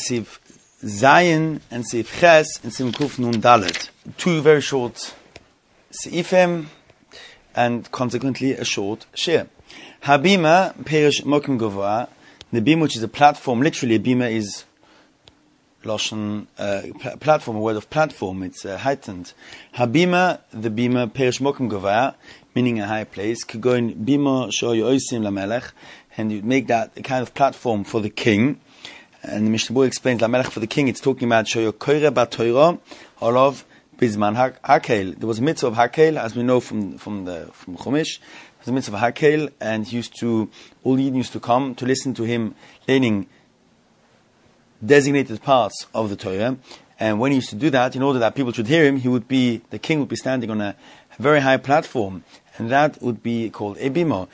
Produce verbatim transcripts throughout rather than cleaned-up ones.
Siv Zayin and Siv Ches and Siv Kuf Nun Dalet. Two very short Seifim and consequently a short Shir. Habima Perish Mokim Gova. The Bima, which is a platform, literally a Bima is Loshen, uh, pl- platform, a word of platform, it's uh, heightened. Habima, the Bima, Perish Mokim Gova, meaning a high place. Kugoin Bima Sho Yoisim Lamelech, and you make that a kind of platform for the king. And the Mishnah Berurah explains Lamelech for the king, it's talking about Sho Yokoire Batoiro, Olov Bizman Hakel. There was a mitzvah of Hakel, as we know from from the from Chumash. There was a mitzvah of Hakel, and he used to, all Yidden used to come to listen to him learning designated parts of the Torah. And when he used to do that, in order that people should hear him, he would be, the king would be standing on a very high platform, and that would be called a bima.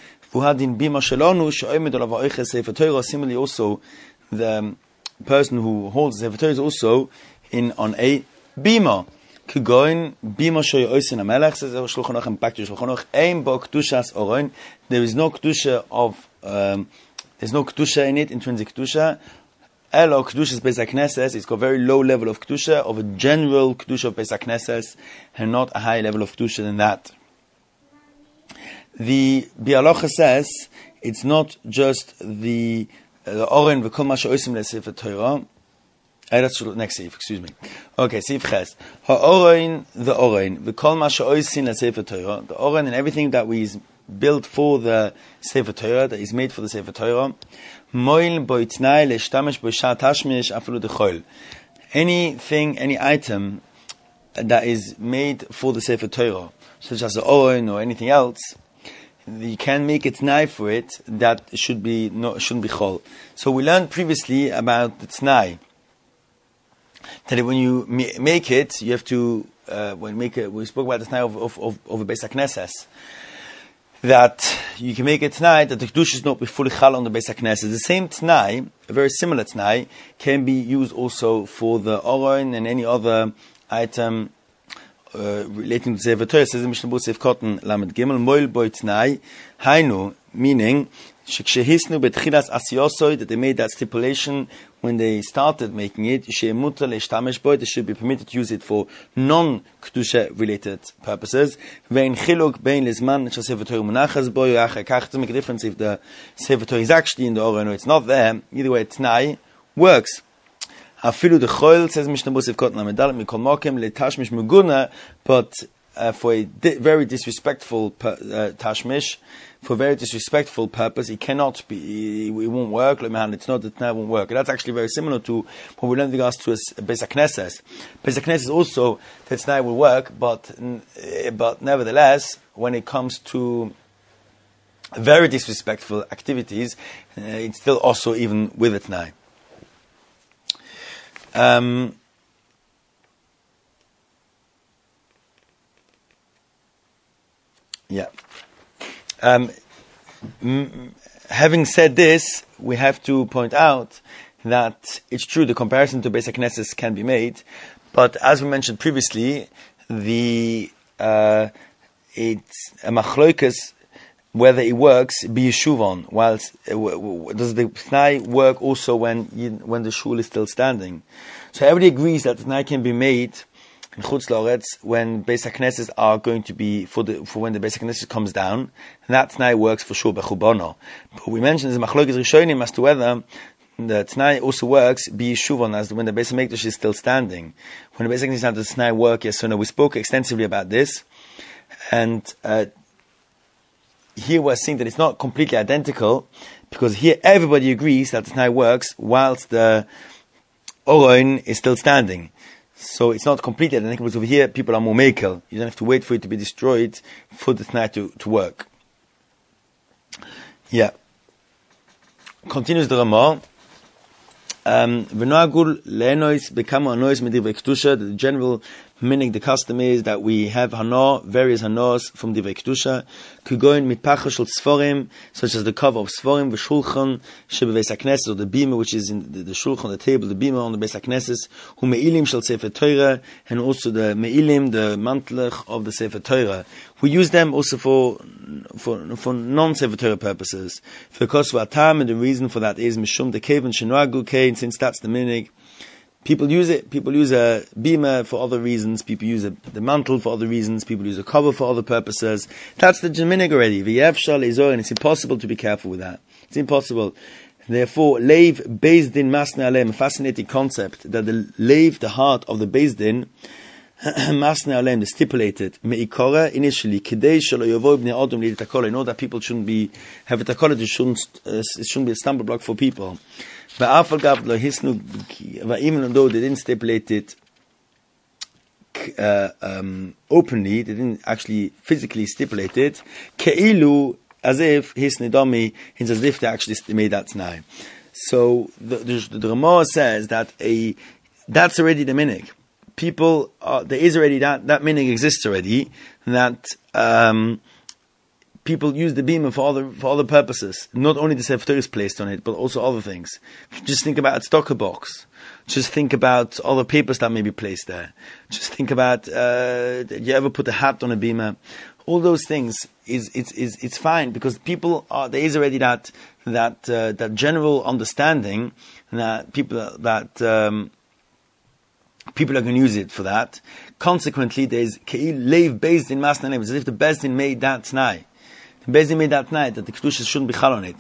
Similarly, also the person who holds the Sefer Torah is also in on a bima. Kugoin bima shoy oisin amelech, says Shulchan Aruch and back to Shulchan Aruch. Ein bo kedushas oron. There is no kedusha of um, there's no kedusha in it, intrinsic kedusha. Elo kedushas Beis HaKnesses. It's got a very low level of kedusha, of a general kedusha of Beis HaKnesses, and not a high level of kedusha than that. The Bialocha says it's not just the uh, the oren v'kol ma she'osim leSefer Torah. Uh, that's next Seif, excuse me. Okay, Seif Ches. Ha-orein, the orein, v'kol ma she'oisin leSefer Torah. The orein and everything that is built for the Sefer Torah, that is made for the Sefer Torah. Moil boitnai le'shtamesh b'shah tashmish afilu dechol. Anything, any item that is made for the Sefer Torah, such as the orein or anything else, you can make a t'nai for it that should be no, shouldn't be chol. So we learned previously about the t'nai, that when you make it, you have to, uh, when make it, we spoke about the t'nai of, of, of, of a Beis HaKnesses, that you can make a t'nai that the Kedush is not be fully chal on the Beis HaKnesses. The same t'nai, a very similar t'nai, can be used also for the Oron and any other item uh, relating to Sefer Torah. Says the Mishnah Berurah Seif Cotton Lamed Gimel, Moil Boi T'nai, Hainu, meaning, Shekshehisnu betchilas asiyosoi, that they made that stipulation when they started making it, she'emuta le'shtamesh boi, they should be permitted to use it for non-kedusha related purposes. Ve'in chiluk bein lezman she'sefer Torah munachas boi achakach. It doesn't make a difference if the Sefer Torah is actually in the Oren or it's not there. Either way, t'nai works. Afilu dechoil, says Mishnah Berurah Seif Cotton Lamed Mikol Mokem le'tashmish muguna, but uh, for a di- very disrespectful per, uh, tashmish, for a very disrespectful purpose, it cannot be, it won't work. It's not that it won't work. That's actually very similar to what we learned in regards to Beis HaKnesses. Beis HaKnesses also, that tonight will work, but, but nevertheless, when it comes to very disrespectful activities, uh, it's still also even with it now. Um, yeah. Um, m- having said this, we have to point out that it's true the comparison to Beis HaKnesses can be made, but as we mentioned previously, the uh, it's a machlokas whether it works be yeshuvon, whilst uh, w- w- does the t'nai work also when you, when the shul is still standing? So everybody agrees that the t'nai can be made in Chutz La'aretz when Beis HaKnesses are going to be for the for when the Beis HaKnesses comes down, and that t'nai works for sure b'chubono. But we mentioned the machlokes rishonim as to whether the t'nai also works be yeshuvon as when the Beis HaMikdash is still standing. When the Beis HaKnesses does the t'nai work, yes or no? We spoke extensively about this, and uh, here we're seeing that it's not completely identical, because here everybody agrees that the t'nai works whilst the Oron is still standing. So it's not completely identical, because over here people are more mekel. You don't have to wait for it to be destroyed for the t'nai to, to work. Yeah. Continues the Ramah. Um, the general Meaning the custom is that we have hana, various hanas from Divrei Kedusha, kugoin mitpacha shel sforim, such as the cover of sforim, v'shulchan, shebeveis hakneses, or the bima, which is in the, the shulchan, the table, the bima on the beis hakneses, hu me'ilim shel sefer Torah, and also the me'ilim, the mantlech of the sefer Torah. We use them also for for for non-sefer Torah purposes. For kosva atam, and the reason for that is mishum the kevan shenragu kein, since that's the minig. People use it. People use a bima for other reasons. People use a, the mantle for other reasons. People use a cover for other purposes. That's the minig already. V'yevshal izor, and it's impossible to be careful with that. It's impossible. Therefore, leiv beis din masne alem, a fascinating concept that the leiv, the heart of the beis din, masne alem, the stipulated meikora initially kidei shelo yovo bnei adam li'itakola, in order that people shouldn't be have a takola, it shouldn't uh, it shouldn't be a stumble block for people. But even though they didn't stipulate it uh, um, openly, they didn't actually physically stipulate it, ke'ilu, as if hisnidami, it's as if they actually made that t'nai. So the, the, the Ramah says that a that's already the minig. People, are, there is already that, that minig exists already, that um, people use the bima for other for other purposes. Not only the Sefer Torah is placed on it, but also other things. Just think about a stocker box. Just think about other papers that may be placed there. Just think about uh, did you ever put a hat on a bima? All those things is it's is it's fine, because people are there is already that that uh, that general understanding that people that um, people are going to use it for that. Consequently, there's ke'il leiv based in masna name, as if the Beis Din made that t'nai. Beis Din made that night that the Kedusha shouldn't be chal on it.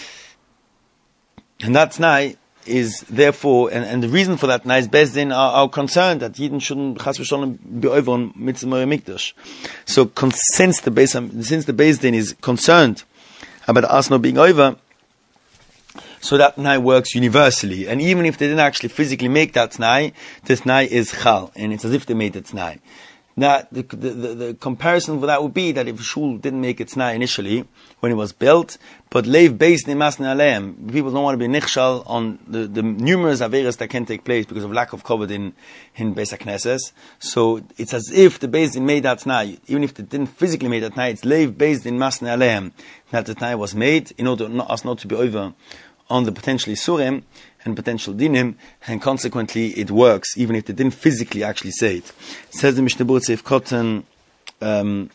And that night is therefore, and, and the reason for that night is Beis Din are, are concerned that Yidden shouldn't chas v'sholem be over on Mitzvah Moreh Mikdash. So con- since the Beis since the Beis Din is concerned about us not being over, so that night works universally. And even if they didn't actually physically make that night, this night is chal, and it's as if they made it night. Now, the, the, the, the comparison for that would be that if a shul didn't make its t'nai initially, when it was built, but leiv based in masne aleim, people don't want to be nichshal on the, the numerous averas that can take place because of lack of cover in, in Beis HaKnesses. So it's as if the Beis Din made that t'nai, even if they didn't physically make that t'nai, it's leiv based in masne aleim, that the t'nai was made in order not, us not to be over on the potential isurim and potential dinim, and consequently it works, even if they didn't physically actually say it. It says the Mishnah Berurah Seif Kotan, um,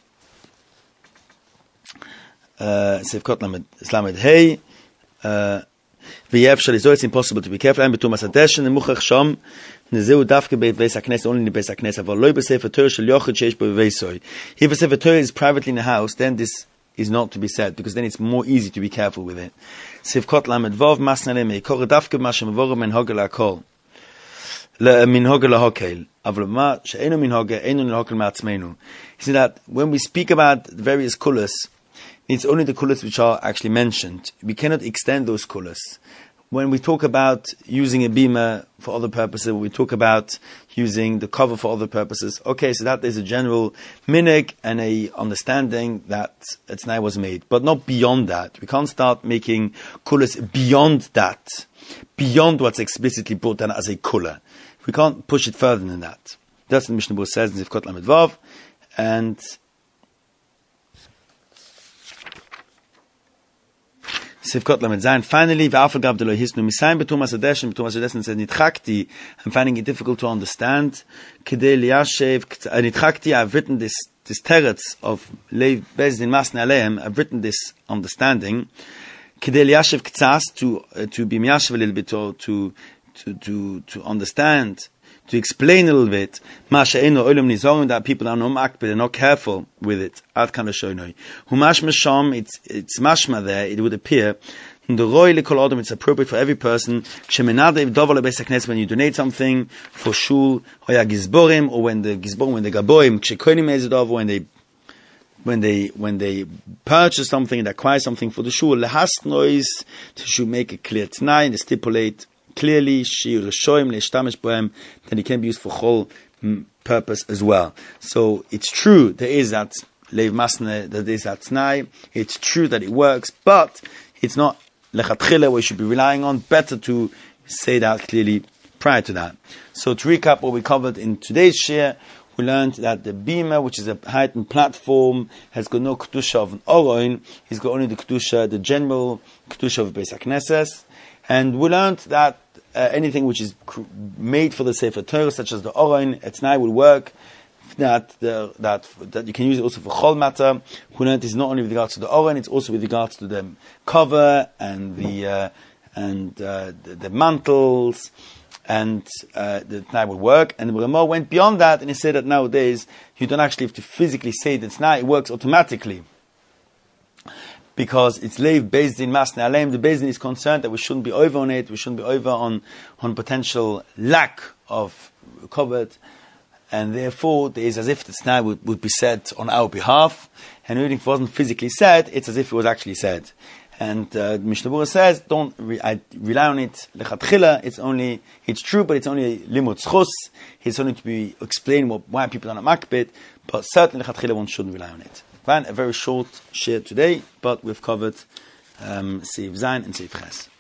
uh, Seif Kotan Lamed Hey, V'yevshal Izor, it's impossible to be careful. I'm betumas hadesh, and Muchach Sham, Nezeu Dafke Beit Beis HaKnesses, only in the Beis HaKnesses. Avol Lo B'Sefer Torah Shel Yochid Sheish Bo V'Veisoy. If a Sefer Torah is privately in the house, then this is not to be said, because then it's more easy to be careful with it. Sivkot lamed vav masnale meikor dafke mashem vorum men hogel akol le min hogel hokel avlo ma she'enu min hogel enu min hogel ma'atzmeinu. He said that when we speak about various kulas, it's only the kulas which are actually mentioned. We cannot extend those kulas. When we talk about using a bima for other purposes, we talk about using the cover for other purposes. Okay, so that is a general minig and a understanding that a t'nai was made, but not beyond that. We can't start making kulas beyond that, beyond what's explicitly brought down as a kula. We can't push it further than that. That's what the Mishnah Berurah says in Zivkot Lamed Vav, and Sivkot Lamed Zayin. Finally, v'afal gav de lo hisnu misayim betumas hadesh, and betumas hadesh says nitchakti. I'm finding it difficult to understand. Kidei liyashev nitchakti. I've written this this teretz of leiv beis din masne aleim. I've written this understanding. Kidei liyashev k'tzas, to uh, to be miyashev a little bit, or to to to to understand, to explain a little bit, that people are not they're not careful with it. It's it's mashma there. It would appear it's appropriate for every person when you donate something for shul, or gizborim, or when the gizborim, when the gaboim, when they when they when they purchase something and acquire something for the shul, lehas noise, to make a clear t'nai and stipulate clearly, then it can be used for whole purpose as well. So it's true, there is that leiv masne, there is that t'nai, it's true that it works, but it's not lechatchila we should be relying on. Better to say that clearly prior to that. So to recap what we covered in today's share, we learned that the bima, which is a heightened platform, has got no kedusha of an Aron. He's got only the kedusha, the general kedusha of Beis HaKnesses. And we learned that uh, anything which is cr- made for the Sefer Torah, such as the Aron, etznai, will work. That the, that that you can use it also for chol matter. We learned is not only with regards to the Aron, it's also with regards to the cover and the uh, and uh, the, the mantles, and uh, the Tnai will work. And the Rama went beyond that, and he said that nowadays you don't actually have to physically say the Tnai; it works automatically. Because it's leiv based in Masnei Aleim, the Beis Din is concerned that we shouldn't be over on it, we shouldn't be over on, on potential lack of covered, and therefore there is as if the Tnai would, would be said on our behalf, and even if it wasn't physically said, it's as if it was actually said. And uh, Mishnah Berurah says, don't re- I rely on it lechatchila, it's only, it's true, but it's only limud zchus, it's only to be explained what, why people are not makbid, but certainly lechatchila one shouldn't rely on it. A very short share today, but we've covered um, Seif Zayin and Seif Ches.